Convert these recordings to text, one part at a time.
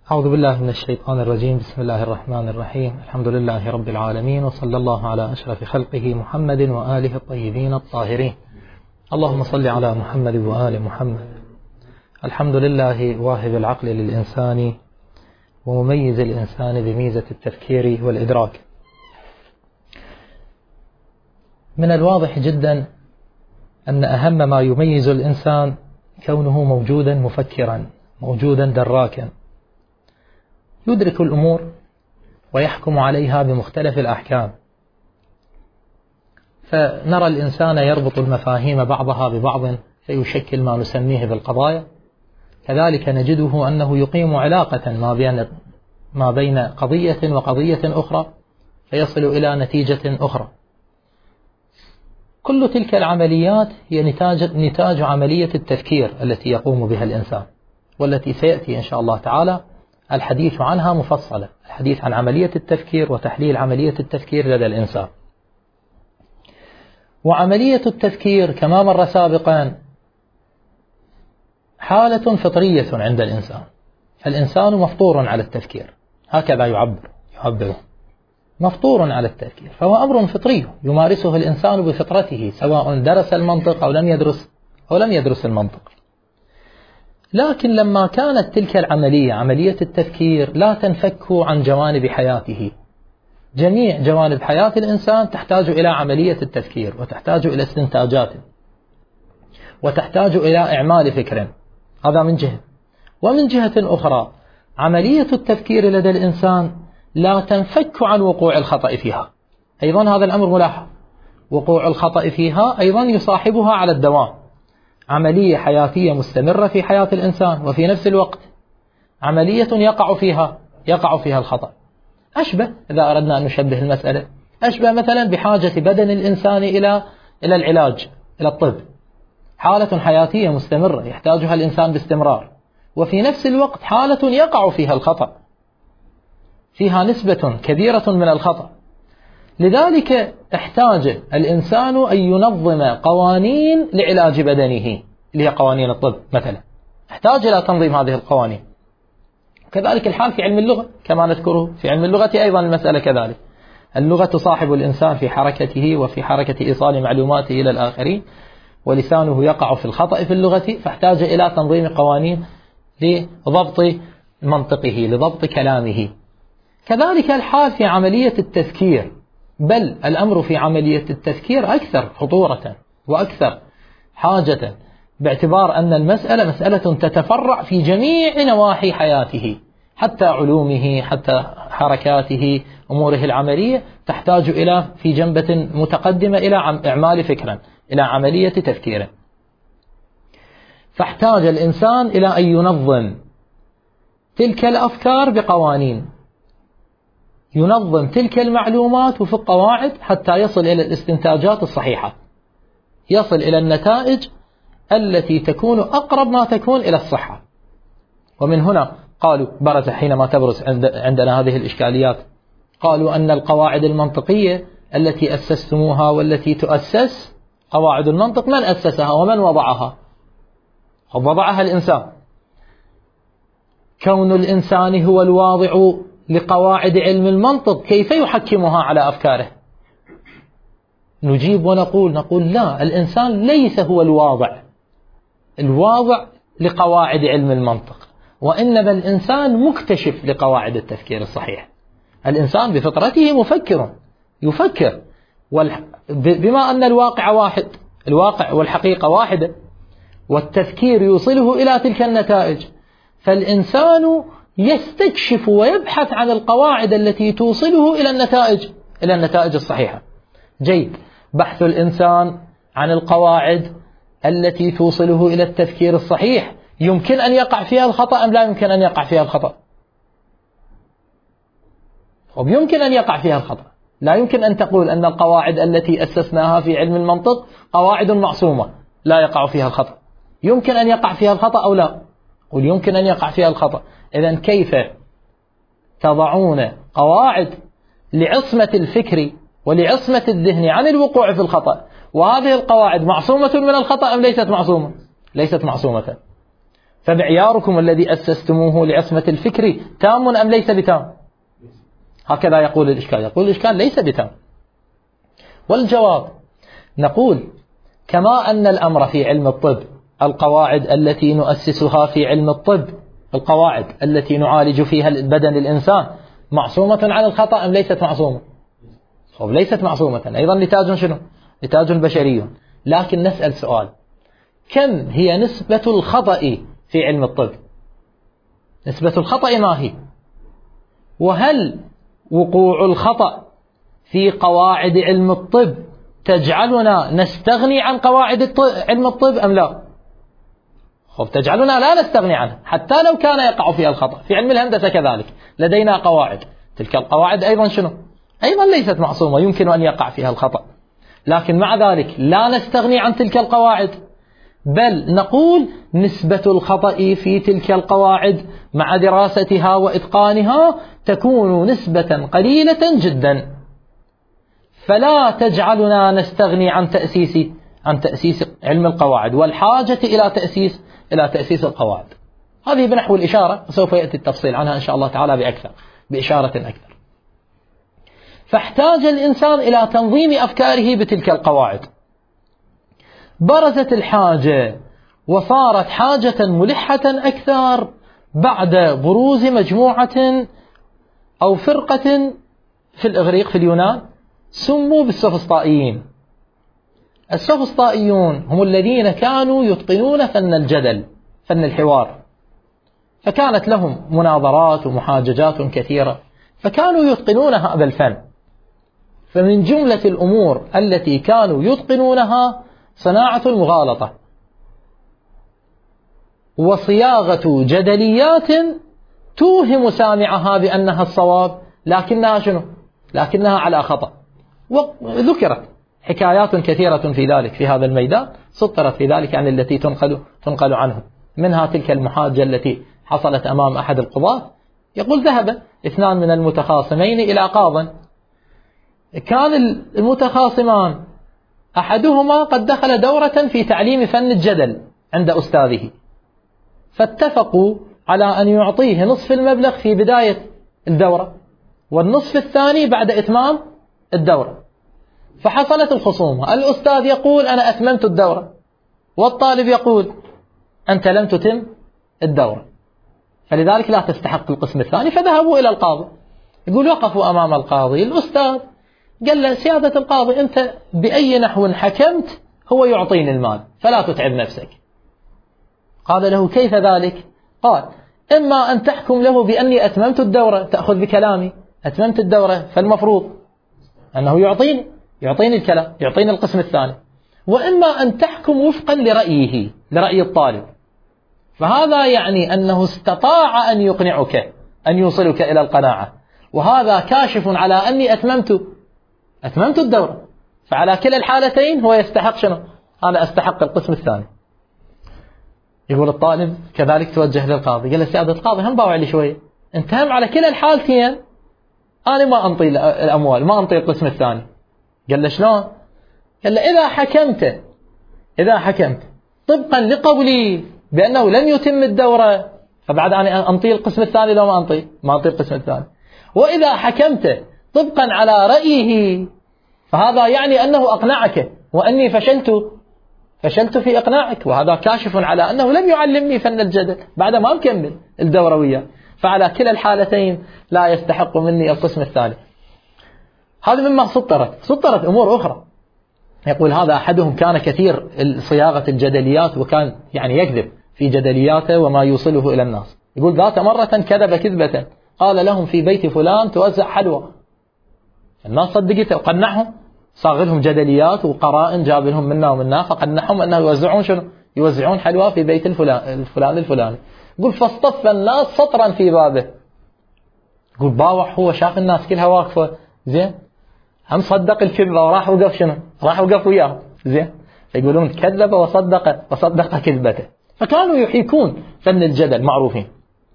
أعوذ بالله من الشيطان الرجيم. بسم الله الرحمن الرحيم. الحمد لله رب العالمين، وصلى الله على أشرف خلقه محمد وآله الطيبين الطاهرين. اللهم صل على محمد وآل محمد. الحمد لله واهب العقل للإنسان ومميز الإنسان بميزة التفكير والإدراك. من الواضح جدا أن أهم ما يميز الإنسان كونه موجودا مفكرا، موجودا دراكا، يدرك الأمور ويحكم عليها بمختلف الأحكام. فنرى الإنسان يربط المفاهيم بعضها ببعض فيشكل ما نسميه بالقضايا. كذلك نجده أنه يقيم علاقة ما بين قضية وقضية أخرى فيصل إلى نتيجة أخرى. كل تلك العمليات هي نتاج عملية التفكير التي يقوم بها الإنسان، والتي سيأتي إن شاء الله تعالى الحديث عنها مفصلا، الحديث عن عملية التفكير وتحليل عملية التفكير لدى الإنسان. وعملية التفكير كما مر سابقا حالة فطرية عند الإنسان. الإنسان مفطور على التفكير، هكذا يعبره مفطور على التفكير، فهو أمر فطري يمارسه الإنسان بفطرته، سواء درس المنطق أو لم يدرس المنطق. لكن لما كانت تلك العملية، عملية التفكير، لا تنفك عن جوانب حياته، جميع جوانب حياة الإنسان تحتاج إلى عملية التفكير، وتحتاج إلى استنتاجات، وتحتاج إلى إعمال فكر. هذا من جهة. ومن جهة أخرى عملية التفكير لدى الإنسان لا تنفك عن وقوع الخطأ فيها. أيضا هذا الأمر ملاحظ، وقوع الخطأ فيها أيضا يصاحبها على الدوام عملية حياتية مستمرة في حياة الإنسان، وفي نفس الوقت عملية يقع فيها الخطأ. أشبه، إذا أردنا أن نشبه المسألة، أشبه مثلا بحاجة بدن الإنسان إلى العلاج، إلى الطب، حالة حياتية مستمرة يحتاجها الإنسان باستمرار، وفي نفس الوقت حالة يقع فيها الخطأ، فيها نسبة كبيرة من الخطأ. لذلك احتاج الإنسان أن ينظم قوانين لعلاج بدنه، اللي هي قوانين الطب مثلا، احتاج إلى تنظيم هذه القوانين. كذلك الحال في علم اللغة، كما نذكره في علم اللغة أيضا المسألة كذلك. اللغة تصاحب الإنسان في حركته وفي حركة إيصال معلوماته إلى الآخرين، ولسانه يقع في الخطأ في اللغة، فاحتاج إلى تنظيم قوانين لضبط منطقه، لضبط كلامه. كذلك الحال في عملية التفكير، بل الأمر في عملية التفكير أكثر خطورة وأكثر حاجة، باعتبار أن المسألة مسألة تتفرع في جميع نواحي حياته، حتى علومه، حتى حركاته، أموره العملية، تحتاج إلى في جنبة متقدمة إلى إعمال فكرا، إلى عملية تفكير. فاحتاج الإنسان إلى أن ينظم تلك الأفكار بقوانين، ينظم تلك المعلومات وفي القواعد حتى يصل إلى الاستنتاجات الصحيحة، يصل إلى النتائج التي تكون أقرب ما تكون إلى الصحة. ومن هنا قالوا برز حينما تبرز عندنا هذه الإشكاليات، قالوا أن القواعد المنطقية التي أسستموها والتي تؤسس قواعد المنطق، من أسسها ومن وضعها؟ وضعها الإنسان. كون الإنسان هو الواضع لقواعد علم المنطق، كيف يحكمها على أفكاره؟ نجيب ونقول لا، الإنسان ليس هو الواضع لقواعد علم المنطق، وإنما الإنسان مكتشف لقواعد التفكير الصحيح. الإنسان بفطرته يفكر، بما أن الواقع واحد، الواقع والحقيقة واحدة، والتفكير يوصله إلى تلك النتائج، فالإنسان يستكشف ويبحث عن القواعد التي توصله إلى النتائج الصحيحة. جيد، بحث الإنسان عن القواعد التي توصله إلى التفكير الصحيح، يمكن أن يقع فيها الخطأ أم لا يمكن أن يقع فيها الخطأ؟ ويمكن أن يقع فيها الخطأ. لا يمكن أن تقول أن القواعد التي أسسناها في علم المنطق قواعد معصومة لا يقع فيها الخطأ. يمكن أن يقع فيها الخطأ أو لا؟ قل يمكن أن يقع فيها الخطأ. إذن كيف تضعون قواعد لعصمة الفكر ولعصمة الذهن عن الوقوع في الخطأ، وهذه القواعد معصومة من الخطأ أم ليست معصومة؟ ليست معصومة. فمعياركم الذي أسستموه لعصمة الفكر تام أم ليس بتام؟ هكذا يقول الإشكال، يقول الإشكال ليس بتام. والجواب نقول كما أن الأمر في علم الطب، القواعد التي نؤسسها في علم الطب، القواعد التي نعالج فيها بدن الإنسان معصومة عن الخطأ أم ليست معصومة؟ ليست معصومة، أيضا نتاج شنو؟ نتاج بشري. لكن نسأل سؤال، كم هي نسبة الخطأ في علم الطب؟ نسبة الخطأ ما هي؟ وهل وقوع الخطأ في قواعد علم الطب تجعلنا نستغني عن قواعد علم الطب أم لا؟ تجعلنا لا نستغني عنه حتى لو كان يقع فيها الخطأ. في علم الهندسة كذلك لدينا قواعد، تلك القواعد أيضا شنو؟ أيضا ليست معصومة، يمكن أن يقع فيها الخطأ، لكن مع ذلك لا نستغني عن تلك القواعد، بل نقول نسبة الخطأ في تلك القواعد مع دراستها وإتقانها تكون نسبة قليلة جدا، فلا تجعلنا نستغني عن تأسيس علم القواعد والحاجة إلى تأسيس القواعد. هذه بنحو الإشارة، وسوف يأتي التفصيل عنها إن شاء الله تعالى بإشارة أكثر. فاحتاج الإنسان إلى تنظيم أفكاره بتلك القواعد. برزت الحاجة وصارت حاجة ملحة أكثر بعد بروز مجموعة أو فرقة في الإغريق في اليونان سموا بالسوفسطائيين. السوفسطائيون هم الذين كانوا يتقنون فن الجدل، فن الحوار، فكانت لهم مناظرات ومحاججات كثيرة، فكانوا يتقنون هذا الفن. فمن جملة الأمور التي كانوا يتقنونها صناعة المغالطة وصياغة جدليات توهم سامعها بأنها الصواب، لكنها شنو؟ لكنها على خطأ. وذكرت حكايات كثيرة في ذلك في هذا الميدان، سطرت في ذلك عن التي تنقل عنه، منها تلك المحاجة التي حصلت أمام أحد القضاة، يقول ذهب اثنان من المتخاصمين إلى قاض، كان المتخاصمان أحدهما قد دخل دورة في تعليم فن الجدل عند أستاذه، فاتفقوا على أن يعطيه نصف المبلغ في بداية الدورة والنصف الثاني بعد إتمام الدورة. فحصلت الخصومة، الأستاذ يقول أنا أتممت الدورة، والطالب يقول أنت لم تتم الدورة، فلذلك لا تستحق القسم الثاني. فذهبوا إلى القاضي، يقول وقفوا أمام القاضي، الأستاذ قال له سيادة القاضي أنت بأي نحو حكمت هو يعطيني المال فلا تتعب نفسك. قال له كيف ذلك؟ قال إما أن تحكم له بأني أتممت الدورة، تأخذ بكلامي، أتممت الدورة فالمفروض أنه يعطيني الكلام، يعطيني القسم الثاني، وإما أن تحكم وفقا لرأيه، لرأي الطالب. فهذا يعني أنه استطاع أن يقنعك، أن يوصلك إلى القناعة، وهذا كاشف على أني أتممت الدورة. فعلى كلا الحالتين هو يستحق شنو؟ أنا أستحق القسم الثاني. يقول الطالب كذلك توجه للقاضي، قال له سيادة القاضي هم باوع لي شوية، انت هم على كلا الحالتين أنا ما أنطي الأموال، ما أنطي القسم الثاني. قال له شلون؟ قال له إذا حكمت طبقا لقولي بأنه لن يتم الدورة فبعد أنا أنطي القسم الثاني، لو ما أنطي القسم الثاني. وإذا حكمت طبقا على رأيه فهذا يعني أنه أقنعك وأني فشلت في إقناعك، وهذا كاشف على أنه لم يعلمني فن الجدل بعد ما مكمل الدورة وياه، فعلى كلا الحالتين لا يستحق مني القسم الثاني. هذا مما سطرت أمور أخرى. يقول هذا أحدهم كان كثير صياغة الجدليات، وكان يعني يكذب في جدلياته وما يوصله إلى الناس. يقول ذات مرة كذب كذبة، قال لهم في بيت فلان توزع حلوى، الناس صدقته وقنعهم، صاغ لهم جدليات وقرائن جاب لهم منا ومنا، فقنعهم أنه يوزعون حلوى في بيت الفلاني. يقول فاصطف الناس سطرا في بابه. يقول باوع هو شاف الناس كلها واقفة زين، هم صدق الكذبة وراح وقف وياه زين، فيقولون كذب وصدق كذبته. فكانوا يحيكون فن الجدل معروفين.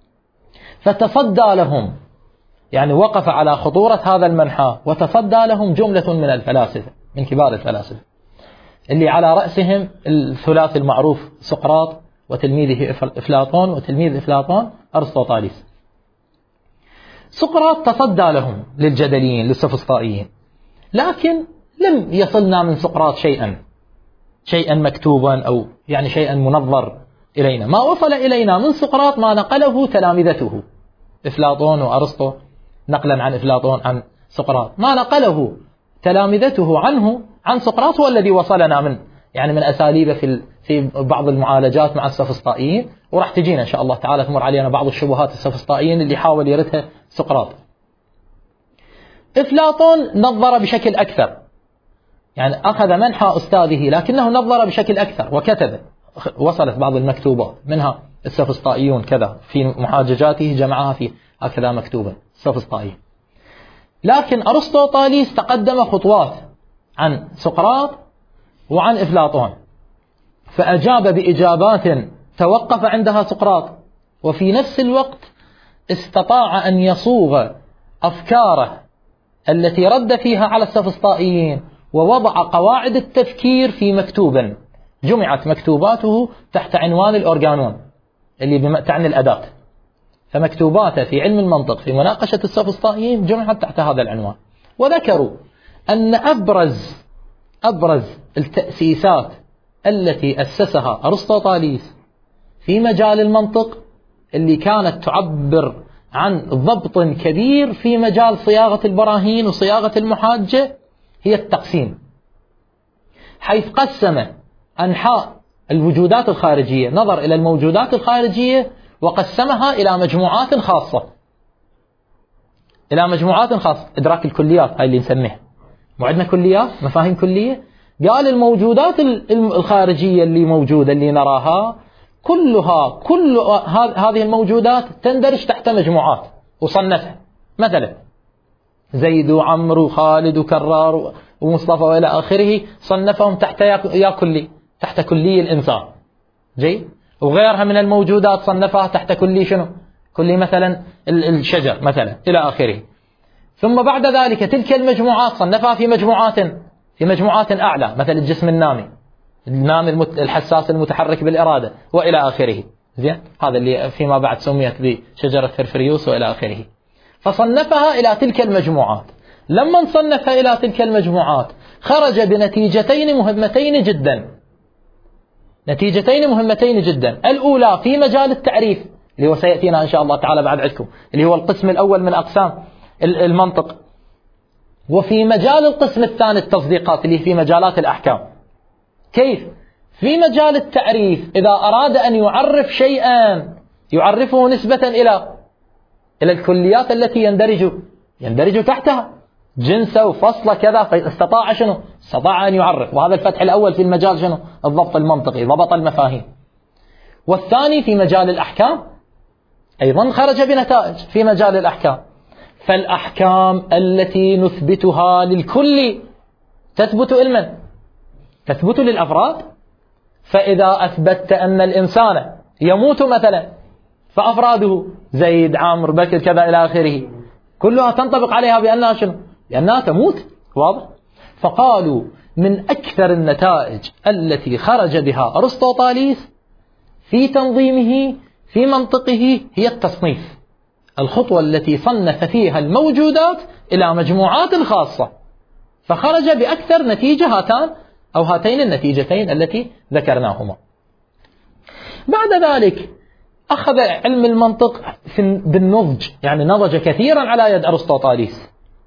فتصدى لهم، يعني وقف على خطورة هذا المنحى، وتصدى لهم جملة من الفلاسفة، من كبار الفلاسفة اللي على رأسهم الثلاثي المعروف سقراط وتلميذه أفلاطون، وتلميذ أفلاطون أرسطوطاليس. سقراط تصدى لهم للجدليين للسوفسطائيين، لكن لم يصلنا من سقراط شيئا مكتوبا أو يعني شيئا منظر إلينا. ما وصل إلينا من سقراط ما نقله تلامذته أفلاطون وأرسطو، نقلا عن أفلاطون عن سقراط. ما نقله تلامذته عنه عن سقراط هو الذي وصلنا من أساليب في بعض المعالجات مع السوفسطائيين، وراح تجينا إن شاء الله تعالى تمر علينا بعض الشبهات السوفسطائيين اللي حاول يردها سقراط. أفلاطون نظر بشكل أكثر، يعني أخذ منحى أستاذه لكنه نظر بشكل أكثر وكتب. وصلت بعض المكتوبات منها السوفسطائيون كذا في محاججاته جمعها في هكذا مكتوبة السوفسطائيين. لكن أرسطوطاليس تقدم خطوات عن سقراط وعن أفلاطون، فأجاب بإجابات توقف عندها سقراط، وفي نفس الوقت استطاع أن يصوغ أفكاره التي رد فيها على السوفسطائيين، ووضع قواعد التفكير في مكتوب جمعت مكتوباته تحت عنوان الأورجانون اللي تعني الأداة. فمكتوباته في علم المنطق في مناقشة السوفسطائيين جمعت تحت هذا العنوان. وذكروا أن أبرز التأسيسات التي أسسها أرسطوطاليس في مجال المنطق اللي كانت تعبر عن ضبط كبير في مجال صياغة البراهين وصياغة المحاجة هي التقسيم، حيث قسم أنحاء الوجودات الخارجية، نظر إلى الموجودات الخارجية وقسمها إلى مجموعات خاصة، إدراك الكليات هاي اللي نسميها، وعندنا كليات مفاهيم كلية. قال الموجودات الخارجية اللي موجودة اللي نراها كل هذه الموجودات تندرج تحت مجموعات وصنفها، مثلا زيد وعمر وخالد وكرار ومصطفى وإلى آخره، صنفهم تحت يا كلي، تحت كلي الإنسان. جيد. وغيرها من الموجودات صنفها تحت كلي شنو؟ كلي مثلا الشجر مثلا إلى آخره. ثم بعد ذلك تلك المجموعات صنفها في مجموعات أعلى، مثل الجسم النامي الحساس المتحرك بالإرادة وإلى آخره. زين، هذا اللي فيما بعد سميت بشجرة فرفريوس وإلى آخره. فصنفها إلى تلك المجموعات. لما صنفها إلى تلك المجموعات خرج بنتيجتين مهمتين جدا. الأولى في مجال التعريف اللي هو سيأتينا إن شاء الله تعالى بعد عندكم، اللي هو القسم الأول من أقسام المنطق. وفي مجال القسم الثاني التصديقات اللي في مجالات الأحكام. كيف؟ في مجال التعريف إذا أراد أن يعرف شيئا يعرفه نسبة إلى الكليات التي يندرج تحتها، جنسه وفصله كذا، فاستطاع شنو؟ استطاع أن يعرف. وهذا الفتح الأول في المجال شنو؟ الضبط المنطقي، ضبط المفاهيم. والثاني في مجال الأحكام أيضا خرج بنتائج في مجال الأحكام. فالأحكام التي نثبتها للكل تثبت لمن؟ تثبت للأفراد. فإذا أثبتت أن الإنسان يموت مثلا، فأفراده زيد عامر بكر كذا إلى آخره كلها تنطبق عليها بأنها شنو؟ بأنها تموت. واضح؟ فقالوا من أكثر النتائج التي خرج بها أرسطوطاليس في تنظيمه في منطقه هي التصنيف، الخطوة التي صنف فيها الموجودات إلى مجموعات خاصة، فخرج بأكثر نتيجة هاتين النتيجتين التي ذكرناهما. بعد ذلك أخذ علم المنطق بالنضج، يعني نضج كثيرا على يد أرسطوطاليس.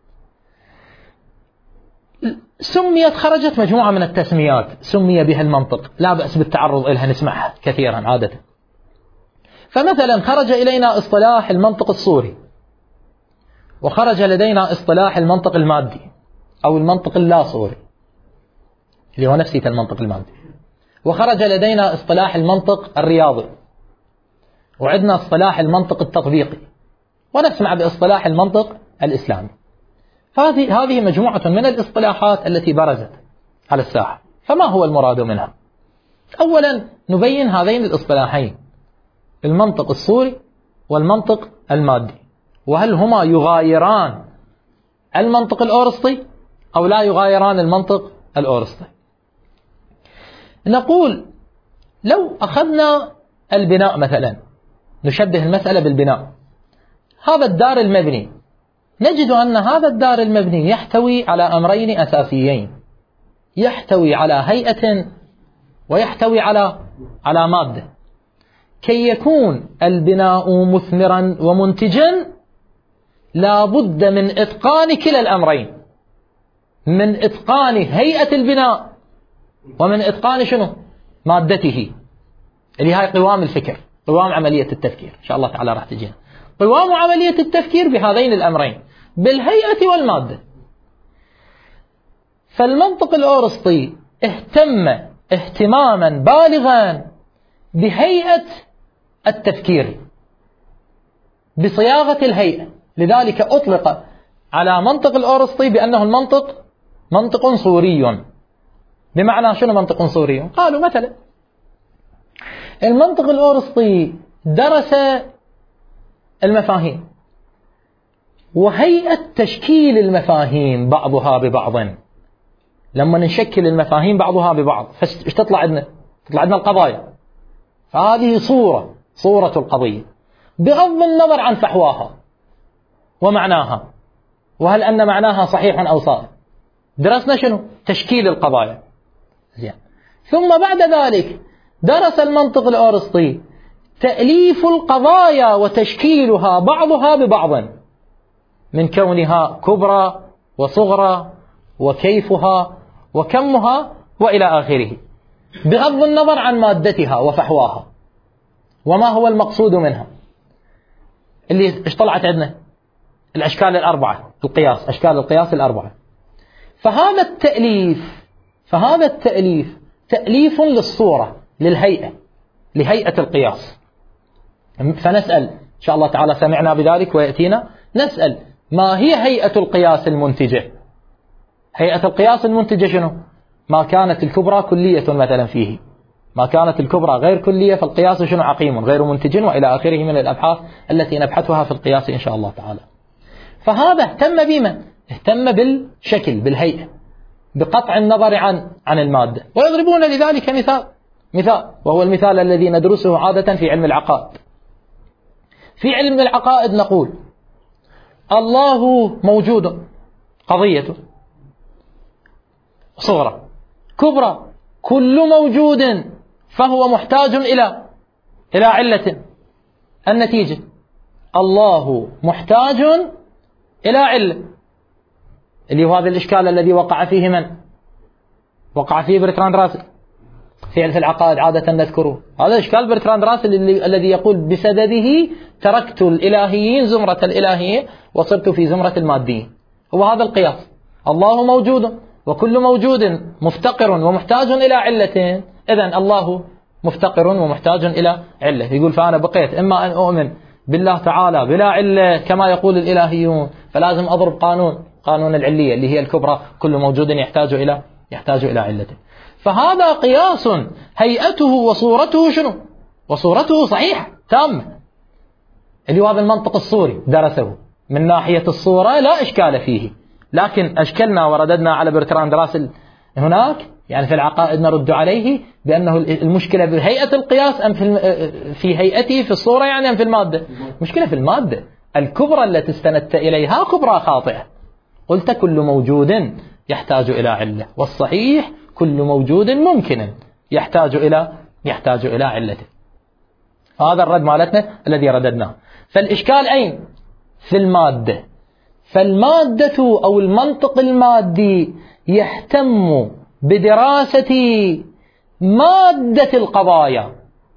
خرجت مجموعة من التسميات سمي بها المنطق، لا بأس بالتعرض إليها، نسمعها كثيرا عادة. فمثلا خرج إلينا اصطلاح المنطق الصوري، وخرج لدينا اصطلاح المنطق المادي أو المنطق اللا صوري اللي هو نفسية المنطق المادي، وخرج لدينا اصطلاح المنطق الرياضي، وعندنا اصطلاح المنطق التطبيقي، ونسمع باصطلاح المنطق الإسلامي. هذه مجموعة من الاصطلاحات التي برزت على الساحة. فما هو المراد منها؟ أولا نبين هذين الاصطلاحين، المنطق الصوري والمنطق المادي، وهل هما يغايران المنطق الأرسطي أو لا يغايران المنطق الأرسطي. نقول لو أخذنا البناء مثلا، نشبه المسألة بالبناء. هذا الدار المبني، نجد أن هذا الدار المبني يحتوي على أمرين أساسيين، يحتوي على هيئة ويحتوي على مادة. كي يكون البناء مثمرا ومنتجا لا بد من إتقان كلا الأمرين، من إتقان هيئة البناء ومن إتقان شنو؟ مادته، اللي هاي قوام الفكر، قوام عملية التفكير. إن شاء الله تعالى راح تجينا قوام عملية التفكير بهذين الأمرين، بالهيئة والمادة. فالمنطق الأرسطي اهتم اهتماما بالغا بهيئة التفكير، بصياغة الهيئة، لذلك أطلق على منطق الأرسطي بأنه المنطق منطق صوري. بمعنى شنو منطق صوري؟ قالوا مثلا المنطق الأرسطي درس المفاهيم وهيئة تشكيل المفاهيم بعضها ببعض. لما نشكل المفاهيم بعضها ببعض فايش تطلع عندنا؟ تطلع عندنا القضايا، فهذه صورة القضية بغض النظر عن فحواها ومعناها، وهل أن معناها صحيح أو صائب. درسنا شنو؟ تشكيل القضايا. زين. ثم بعد ذلك درس المنطق الأرسطي تأليف القضايا وتشكيلها بعضها ببعض، من كونها كبرى وصغرى وكيفها وكمها وإلى آخره، بغض النظر عن مادتها وفحواها وما هو المقصود منها. اللي ايش طلعت عندنا؟ الأشكال الأربعة، القياس، أشكال القياس الأربعة. فهذا التأليف تأليف للصورة، للهيئة، لهيئة القياس. فنسأل إن شاء الله تعالى، سمعنا بذلك ويأتينا، نسأل ما هي هيئة القياس المنتجة؟ هيئة القياس المنتجة شنو؟ ما كانت الكبرى كلية مثلا فيه، ما كانت الكبرى غير كلية، فالقياس شنو؟ عقيم غير منتج، وإلى آخره من الأبحاث التي نبحثها في القياس إن شاء الله تعالى. فهذا اهتم بما اهتم بالشكل، بالهيئة، بقطع النظر عن المادة. ويضربون لذلك مثال، وهو المثال الذي ندرسه عادة في علم العقائد. في علم العقائد نقول الله موجود، قضيته صغرى، كبرى، كل موجود فهو محتاج إلى علة. النتيجة الله محتاج إلى علة، اللي هو هذا الإشكال الذي وقع فيه من؟ وقع فيه برتراند راسل في العقائد عادة نذكره. هذا إشكال برتراند راسل الذي يقول بسببه تركت الإلهيين زمرة الإلهيين وصرت في زمرة الماديين. هو هذا القياس، الله موجود وكل موجود مفتقر ومحتاج إلى علة، إذن الله مفتقر ومحتاج إلى علة. يقول فأنا بقيت إما أن أؤمن بالله تعالى بلا علة كما يقول الإلهيون، فلازم أضرب قانون العلية اللي هي الكبرى، كل موجود يحتاج إلى علة. فهذا قياس هيئته وصورته شنو؟ وصورته صحيحة تامة، اللي هو هذا المنطق الصوري درسه من ناحية الصورة لا إشكال فيه. لكن أشكلنا ورددنا على برتراند راسل هناك، يعني في العقائد نرد عليه بأنه المشكلة بهيئة القياس أم في هيئته في الصورة، يعني أم في المادة؟ مشكلة في المادة. الكبرى التي استندت إليها كبرى خاطئة. قلت كل موجود يحتاج إلى علة، والصحيح كل موجود ممكن يحتاج إلى علته. هذا الرد مالتنا الذي رددناه. فالإشكال أين؟ في المادة. فالمادة أو المنطق المادي يهتم بدراسة مادة القضايا،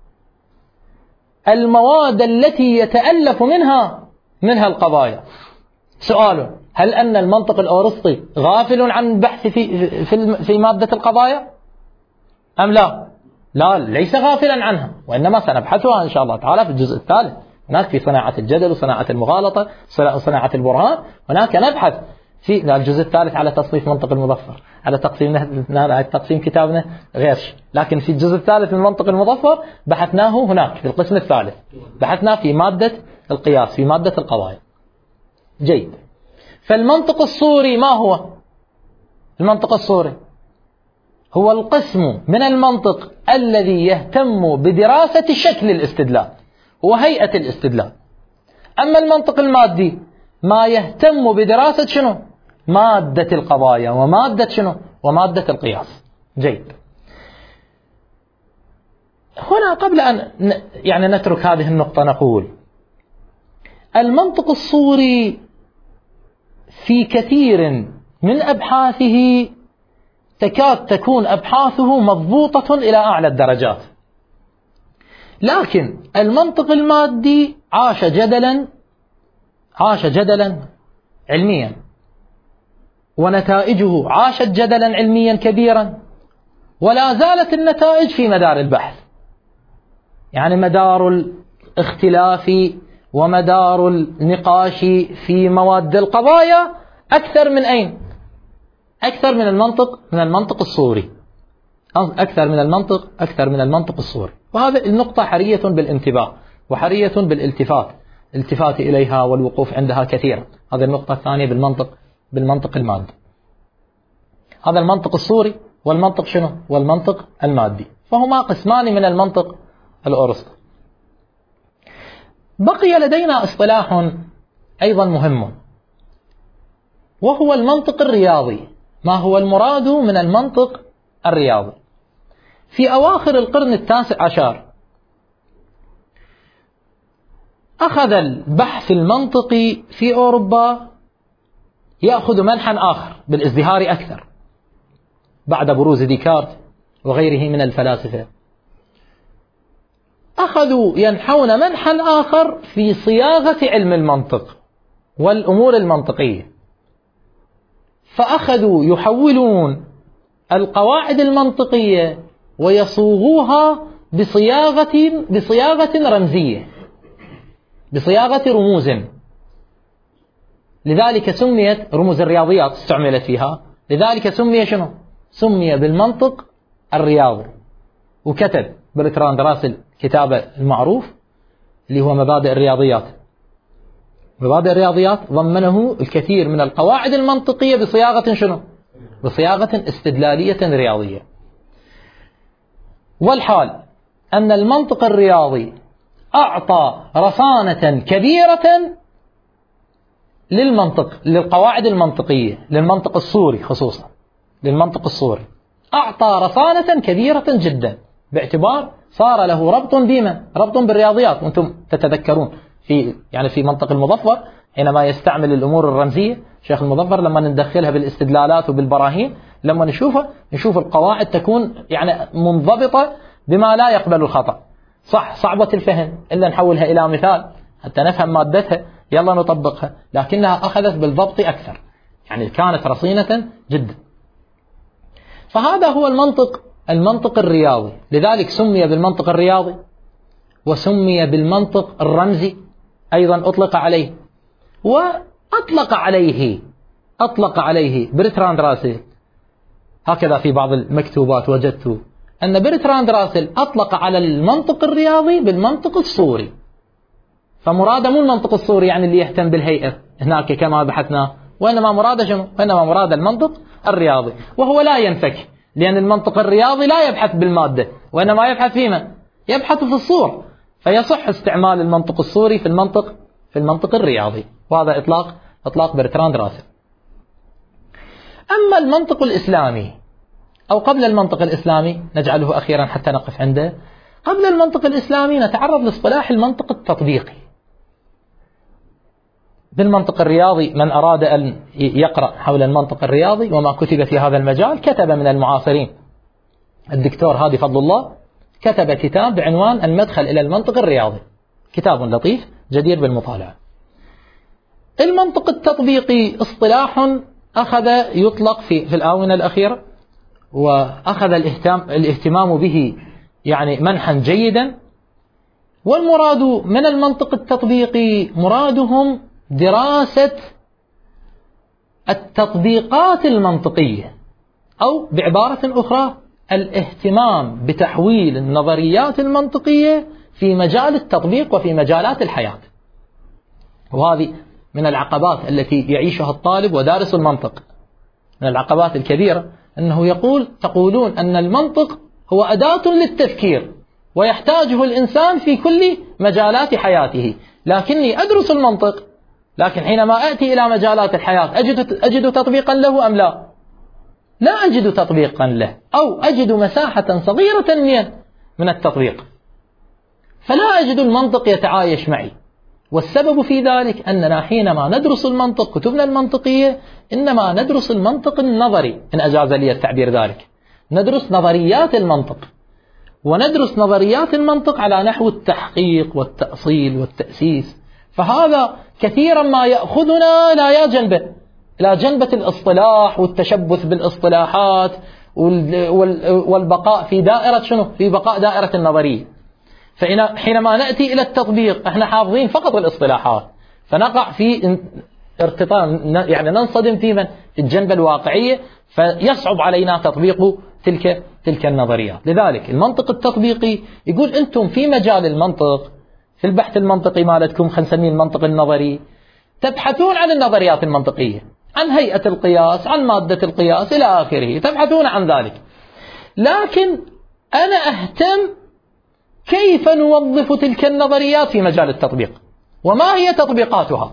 المواد التي يتألف منها القضايا. سؤال: هل أن المنطق الأرسطي غافل عن البحث في مادة القضايا أم لا؟ لا، ليس غافلا عنها، وإنما سنبحثها إن شاء الله تعالى في الجزء الثالث. هناك في صناعة الجدل وصناعة المغالطة وصناعة البرهان، هناك نبحث في الجزء الثالث على تصنيف منطق المظفر، على تقسيم كتابنا غيرش. لكن في الجزء الثالث من منطق المظفر بحثناه هناك في القسم الثالث، بحثنا في مادة القياس، في مادة القضايا. جيد. فالمنطق الصوري ما هو؟ المنطق الصوري هو القسم من المنطق الذي يهتم بدراسة شكل الاستدلال وهيئة الاستدلال. أما المنطق المادي ما يهتم بدراسة شنو؟ مادة القضايا ومادة شنو؟ ومادة القياس. جيد. هنا قبل أن نترك هذه النقطة نقول المنطق الصوري في كثير من أبحاثه تكاد تكون أبحاثه مضبوطة إلى أعلى الدرجات، لكن المنطق المادي عاش جدلا علميا، ونتائجه عاشت جدلا علميا كبيرا، ولا زالت النتائج في مدار البحث. يعني مدار الاختلاف ومدار النقاش في مواد القضايا أكثر من أين؟ أكثر من المنطق الصوري، أكثر من المنطق الصوري. وهذه النقطة حرية بالانتباه وحرية الالتفات إليها والوقوف عندها كثيرا. هذه النقطة الثانية بالمنطق المادي. هذا المنطق الصوري والمنطق شنو؟ والمنطق المادي، فهما قسمان من المنطق الأرسطي. بقي لدينا اصطلاح أيضا مهم، وهو المنطق الرياضي. ما هو المراد من المنطق الرياضي؟ في أواخر القرن 19 أخذ البحث المنطقي في أوروبا يأخذ منحا آخر بالازدهار أكثر بعد بروز ديكارت وغيره من الفلاسفة. أخذوا ينحون منحا آخر في صياغة علم المنطق والأمور المنطقية، فأخذوا يحولون القواعد المنطقية ويصوغوها بصياغة رمزية، بصياغة رموز. لذلك سميت رموز الرياضيات استعملت فيها، لذلك سمي شنو؟ سمي بالمنطق الرياضي. وكتب برتراند راسل كتابه المعروف اللي هو مبادئ الرياضيات. مبادئ الرياضيات ضمنه الكثير من القواعد المنطقية بصياغة شنو؟ بصياغة استدلالية رياضية. والحال أن المنطق الرياضي أعطى رصانة كبيرة للقواعد المنطقية، للمنطق الصوري خصوصا، للمنطق الصوري أعطى رصانة كبيرة جدا، باعتبار صار له ربط بالرياضيات. وأنتم تتذكرون في منطق المظفر حينما يستعمل الأمور الرمزية، شيخ المظفر لما ندخلها بالاستدلالات وبالبراهين، لما نشوف القواعد تكون منضبطة بما لا يقبل الخطأ. صعبة الفهم إلا نحولها إلى مثال حتى نفهم مادتها، يلا نطبقها، لكنها أخذت بالضبط أكثر، كانت رصينة جدا. فهذا هو المنطق الرياضي. لذلك سمي بالمنطق الرياضي، وسمي بالمنطق الرمزي أيضا أطلق عليه. وأطلق عليه برتراند راسل. هكذا في بعض المكتوبات وجدت أن برتراند راسل أطلق على المنطق الرياضي بالمنطق الصوري. فمراد مو المنطق الصوري اللي يهتم بالهيئة هناك كما بحثنا، وإنما مراد شنو؟ وإنما مراد المنطق الرياضي، وهو لا ينفك، لأن المنطق الرياضي لا يبحث بالمادة، وإنما يبحث فيما؟ يبحث في الصور. فيصح استعمال المنطق الصوري في المنطق الرياضي، وهذا إطلاق برتراند راسل. أما المنطق الإسلامي، أو قبل المنطق الإسلامي نجعله أخيرا حتى نقف عنده، قبل المنطق الإسلامي نتعرض لاصطلاح المنطق التطبيقي. بالمنطق الرياضي من أراد أن يقرأ حول المنطق الرياضي وما كتب في هذا المجال، كتب من المعاصرين الدكتور هادي فضل الله، كتب كتاب بعنوان المدخل إلى المنطق الرياضي، كتاب لطيف جدير بالمطالعة. المنطق التطبيقي اصطلاح أخذ يطلق في الآونة الأخيرة، وأخذ الاهتمام به منحا جيدا. والمراد من المنطق التطبيقي مرادهم دراسة التطبيقات المنطقية، أو بعبارة أخرى الاهتمام بتحويل النظريات المنطقية في مجال التطبيق وفي مجالات الحياة. وهذه من العقبات التي يعيشها الطالب ودارس المنطق، من العقبات الكبيرة أنه تقولون أن المنطق هو أداة للتفكير ويحتاجه الإنسان في كل مجالات حياته، لكني أدرس المنطق، لكن حينما أتي إلى مجالات الحياة أجد تطبيقا له أم لا؟ لا أجد تطبيقا له، أو أجد مساحة صغيرة من التطبيق، فلا أجد المنطق يتعايش معي. والسبب في ذلك أننا حينما ندرس المنطق كتبنا المنطقية إنما ندرس المنطق النظري، إن أجاز لي التعبير ذلك، ندرس نظريات المنطق، وندرس نظريات المنطق على نحو التحقيق والتأصيل والتأسيس. فهذا كثيرا ما يأخذنا إلى جنبة الإصطلاح والتشبث بالإصطلاحات والبقاء في دائرة في بقاء دائرة النظرية. فحينما نأتي إلى التطبيق احنا حافظين فقط الإصطلاحات، فنقع في ارتطام، يعني ننصدم في الجنبة الواقعية، فيصعب علينا تطبيق تلك النظريات. لذلك المنطق التطبيقي يقول أنتم في مجال المنطق، في البحث المنطقي مالتكم، خلينا نسميه المنطق النظري، تبحثون عن النظريات المنطقية، عن هيئة القياس، عن مادة القياس إلى آخره، تبحثون عن ذلك. لكن أنا أهتم كيف نوظف تلك النظريات في مجال التطبيق، وما هي تطبيقاتها.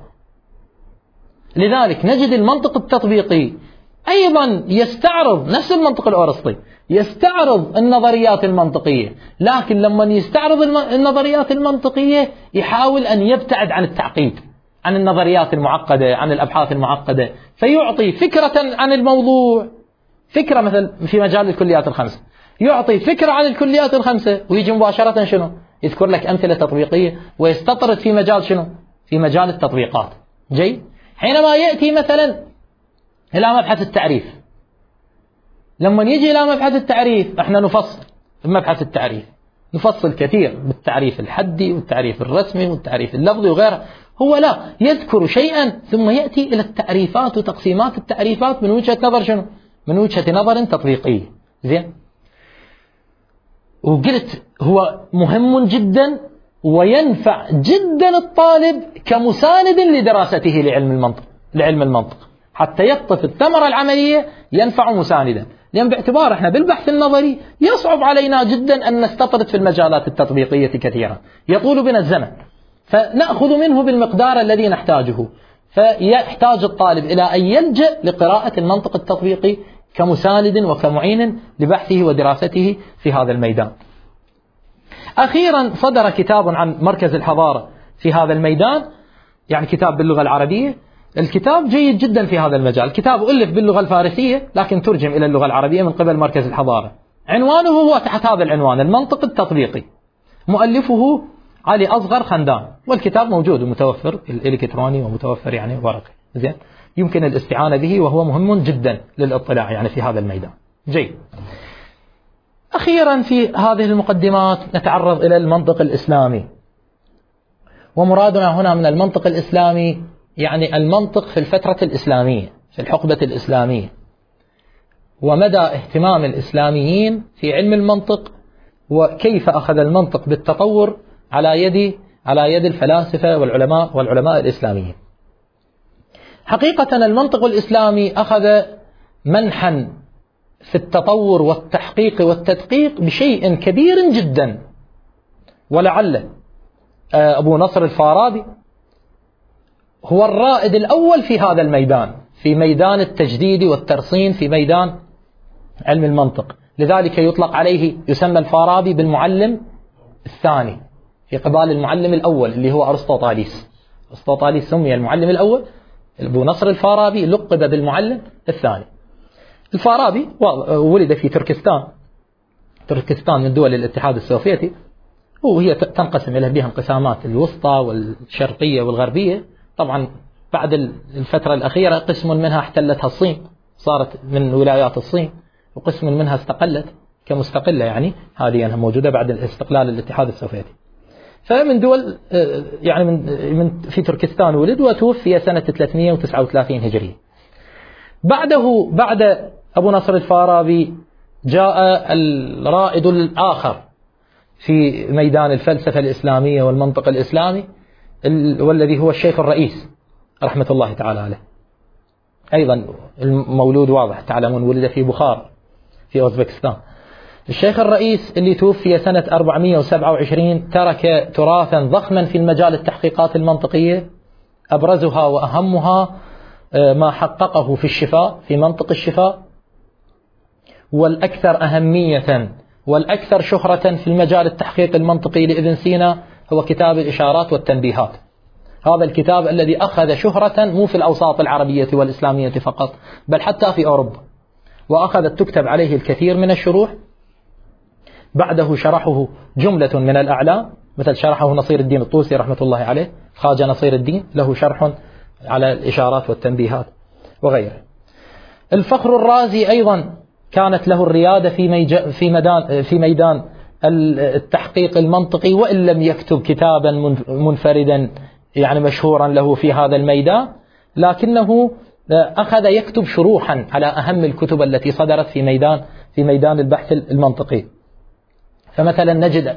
لذلك نجد المنطق التطبيقي أيضا يستعرض نفس المنطق الأرسطي، يستعرض النظريات المنطقية، لكن لما يستعرض النظريات المنطقية يحاول أن يبتعد عن التعقيد، عن النظريات المعقدة، عن الأبحاث المعقدة، فيعطي فكرة عن الموضوع، فكرة مثل في مجال الكليات الخمسة، يعطي فكرة عن الكليات الخمسة ويجي مباشرة شنو؟ يذكر لك أمثلة تطبيقية ويستطرد في مجال شنو؟ في مجال التطبيقات. جيد؟ حينما يأتي مثلا إلى مبحث التعريف، لما يجي إلى مبحث التعريف احنا نفصل بمبحث التعريف، نفصل كثير بالتعريف الحدي والتعريف الرسمي والتعريف اللفظي وغيره. هو لا يذكر شيئا ثم يأتي إلى التعريفات وتقسيمات التعريفات من وجهة نظر شنو؟ من وجهة نظر تطبيقية. زين؟ وقلت هو مهم جدا وينفع جدا الطالب كمساند لدراسته لعلم المنطق حتى يقطف الثمرة العملية، ينفع مساندا. لأن باعتبار احنا بالبحث النظري يصعب علينا جدا أن نستطرد في المجالات التطبيقية كثيرا، يطول بنا الزمن، فنأخذ منه بالمقدار الذي نحتاجه. فيحتاج الطالب إلى أن يلجأ لقراءة المنطق التطبيقي كمساند وكمعين لبحثه ودراسته في هذا الميدان. أخيرا صدر كتاب عن مركز الحضارة في هذا الميدان، يعني كتاب باللغة العربية. الكتاب جيد جدا في هذا المجال، الكتاب ألف باللغة الفارسية لكن ترجم إلى اللغة العربية من قبل مركز الحضارة. عنوانه هو تحت هذا العنوان: المنطق التطبيقي. مؤلفه علي أصغر خندان، والكتاب موجود ومتوفر الإلكتروني ومتوفر يعني ورقي. زين، يمكن الاستعانة به وهو مهم جدا للاطلاع يعني في هذا الميدان. جيد. أخيرا في هذه المقدمات نتعرض إلى المنطق الإسلامي، ومرادنا هنا من المنطق الإسلامي يعني المنطق في الفترة الإسلامية، في الحقبة الإسلامية، ومدى اهتمام الإسلاميين في علم المنطق، وكيف أخذ المنطق بالتطور على يد الفلاسفة والعلماء الإسلاميين. حقيقة المنطق الإسلامي أخذ منحا في التطور والتحقيق والتدقيق بشيء كبير جدا، ولعل أبو نصر الفارابي هو الرائد الأول في هذا الميدان، في ميدان التجديد والترصين، في ميدان علم المنطق. لذلك يطلق عليه، يسمى الفارابي بالمعلم الثاني في قبال المعلم الأول اللي هو أرسطوطاليس. أرسطوطاليس سمي المعلم الأول، أبو نصر الفارابي لقب بالمعلم الثاني. الفارابي ولد في تركستان من دول الاتحاد السوفيتي، وهي تنقسم إلى بها انقسامات الوسطى والشرقية والغربية. طبعا بعد الفترة الأخيرة قسم منها احتلتها الصين، صارت من ولايات الصين، وقسم منها استقلت كمستقلة، يعني هذه موجودة بعد الاستقلال الاتحاد السوفيتي. فمن دول يعني من في تركستان ولد، وتوفي سنة 339 هجرية. بعد أبو نصر الفارابي جاء الرائد الآخر في ميدان الفلسفة الإسلامية والمنطق الإسلامي، والذي هو الشيخ الرئيس رحمة الله تعالى عليه. أيضا المولود واضح، تعلمون ولد في بخار في أوزبكستان. الشيخ الرئيس اللي توفي سنة 427 ترك تراثا ضخما في المجال التحقيقات المنطقية، أبرزها وأهمها ما حققه في الشفاء، في منطق الشفاء، والأكثر أهمية والأكثر شهرة في المجال التحقيق المنطقي لابن سينا هو كتاب الإشارات والتنبيهات. هذا الكتاب الذي أخذ شهرة مو في الأوساط العربية والإسلامية فقط، بل حتى في أوروبا، وأخذت تكتب عليه الكثير من الشروح. بعده شرحه جملة من الأعلام، مثل شرحه نصير الدين الطوسي رحمة الله عليه، خواجة نصير الدين له شرح على الإشارات والتنبيهات وغيره. الفخر الرازي أيضا كانت له الريادة في ميدان التحقيق المنطقي، وإن لم يكتب كتابا منفردا يعني مشهورا له في هذا الميدان، لكنه أخذ يكتب شروحا على أهم الكتب التي صدرت في ميدان البحث المنطقي. فمثلا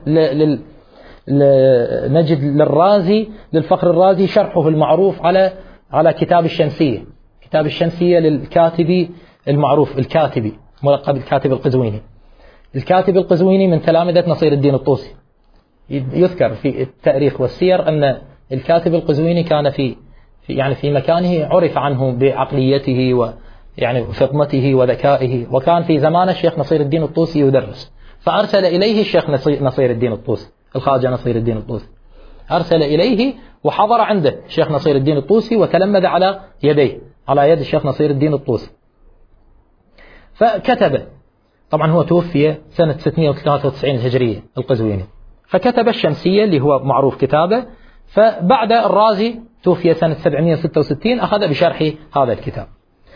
نجد للفخر الرازي شرحه المعروف على كتاب الشمسية. كتاب الشمسية للكاتبي المعروف، الكاتبي ملقب الكاتب القزويني. الكاتب القزويني من تلامذة نصير الدين الطوسي. يذكر في التاريخ والسير أن الكاتب القزويني كان في مكانه عرف عنه بعقليته ويعني فطنته وذكائه، وكان في زمان الشيخ نصير الدين الطوسي يدرس، فأرسل إليه الشيخ نصير الدين الطوسي، الخواجة نصير الدين الطوسي، أرسل إليه وحضر عنده الشيخ نصير الدين الطوسي وتلمذ على يديه، على يد الشيخ نصير الدين الطوسي. فكتب، طبعا هو توفي سنة 693 الهجرية القزويني، فكتب الشمسية اللي هو معروف كتابه. فبعد الرازي توفي سنة 766 أخذ بشرح هذا الكتاب.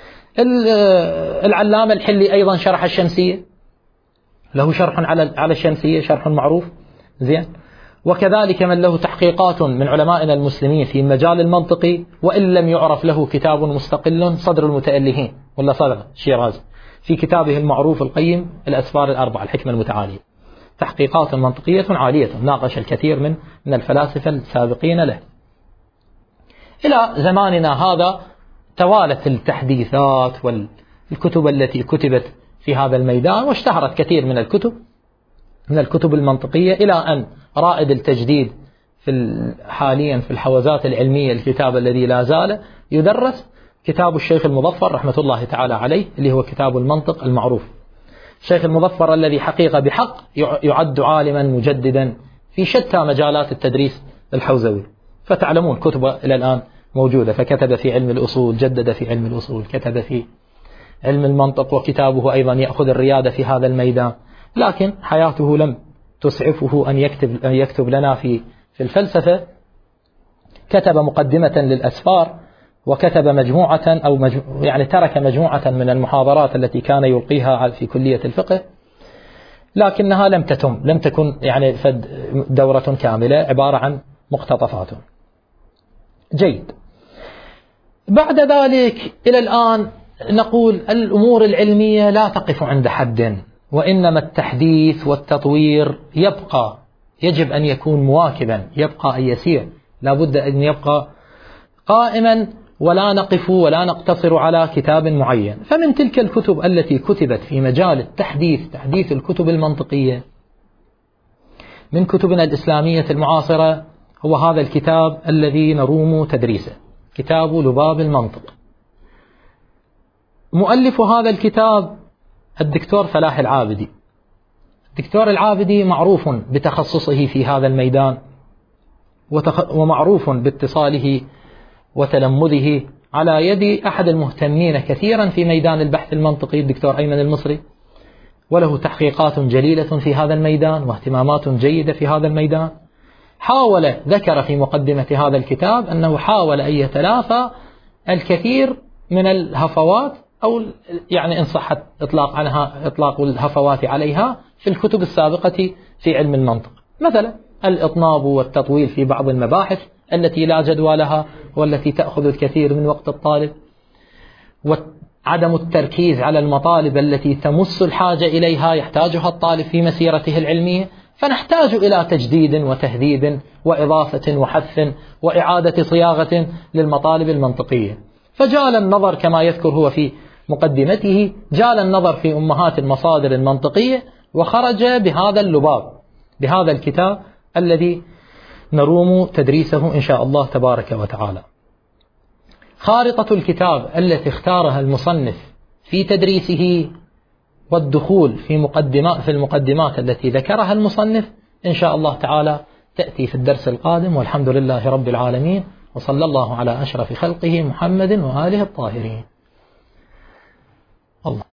العلامة الحلي أيضا شرح الشمسية، له شرح على الشمسية، شرح معروف زين. وكذلك من له تحقيقات من علمائنا المسلمين في المجال المنطقي، وإن لم يعرف له كتاب مستقل، صدر المتألهين ولا صدر الشيرازي في كتابه المعروف القيم الأسفار الأربعة، الحكمة المتعالية، تحقيقات منطقية عالية، ناقش الكثير من الفلاسفة السابقين له. إلى زماننا هذا توالت التحديثات والكتب التي كتبت في هذا الميدان، واشتهرت كثير من الكتب المنطقية، إلى أن رائد التجديد حاليا في الحوزات العلمية الكتاب الذي لا زال يدرس كتاب الشيخ المظفر رحمة الله تعالى عليه، اللي هو كتاب المنطق المعروف. الشيخ المظفر الذي حقيقة بحق يعد عالما مجددا في شتى مجالات التدريس الحوزوي، فتعلمون كتبه إلى الآن موجودة، فكتب في علم الأصول، جدد في علم الأصول، كتب في علم المنطق، وكتابه أيضا يأخذ الريادة في هذا الميدان. لكن حياته لم تسعفه أن يكتب لنا في الفلسفة. كتب مقدمة للأسفار، وكتب مجموعة يعني ترك مجموعة من المحاضرات التي كان يلقيها في كلية الفقه، لكنها لم تكن يعني دورة كاملة، عبارة عن مقتطفات. جيد. بعد ذلك إلى الآن نقول الأمور العلمية لا تقف عند حد، وإنما التحديث والتطوير يجب أن يكون مواكبا، يبقى أن يسير، لا بد أن يبقى قائما، ولا نقف ولا نقتصر على كتاب معين. فمن تلك الكتب التي كتبت في مجال تحديث الكتب المنطقية من كتبنا الإسلامية المعاصرة هو هذا الكتاب الذي نروم تدريسه، كتاب لباب المنطق. مؤلف هذا الكتاب الدكتور فلاح العابدي. الدكتور العابدي معروف بتخصصه في هذا الميدان، ومعروف باتصاله وتلمذه على يد أحد المهتمين كثيرا في ميدان البحث المنطقي، الدكتور أيمن المصري، وله تحقيقات جليلة في هذا الميدان واهتمامات جيدة في هذا الميدان. ذكر في مقدمة هذا الكتاب أنه حاول أن يتلافى الكثير من الهفوات، أو يعني إن صحت إطلاق الهفوات عليها في الكتب السابقة في علم المنطق، مثلا الإطناب والتطويل في بعض المباحث التي لا جدوى لها والتي تأخذ الكثير من وقت الطالب، وعدم التركيز على المطالب التي تمس الحاجة إليها يحتاجها الطالب في مسيرته العلمية. فنحتاج إلى تجديد وتهذيب وإضافة وحث وإعادة صياغة للمطالب المنطقية. فجعل النظر كما يذكر هو في مقدمته جال النظر في أمهات المصادر المنطقية وخرج بهذا اللباب، بهذا الكتاب الذي نروم تدريسه إن شاء الله تبارك وتعالى. خارطة الكتاب التي اختارها المصنف في تدريسه والدخول في المقدمات التي ذكرها المصنف إن شاء الله تعالى تأتي في الدرس القادم، والحمد لله رب العالمين، وصلى الله على أشرف خلقه محمد وآله الطاهرين. الله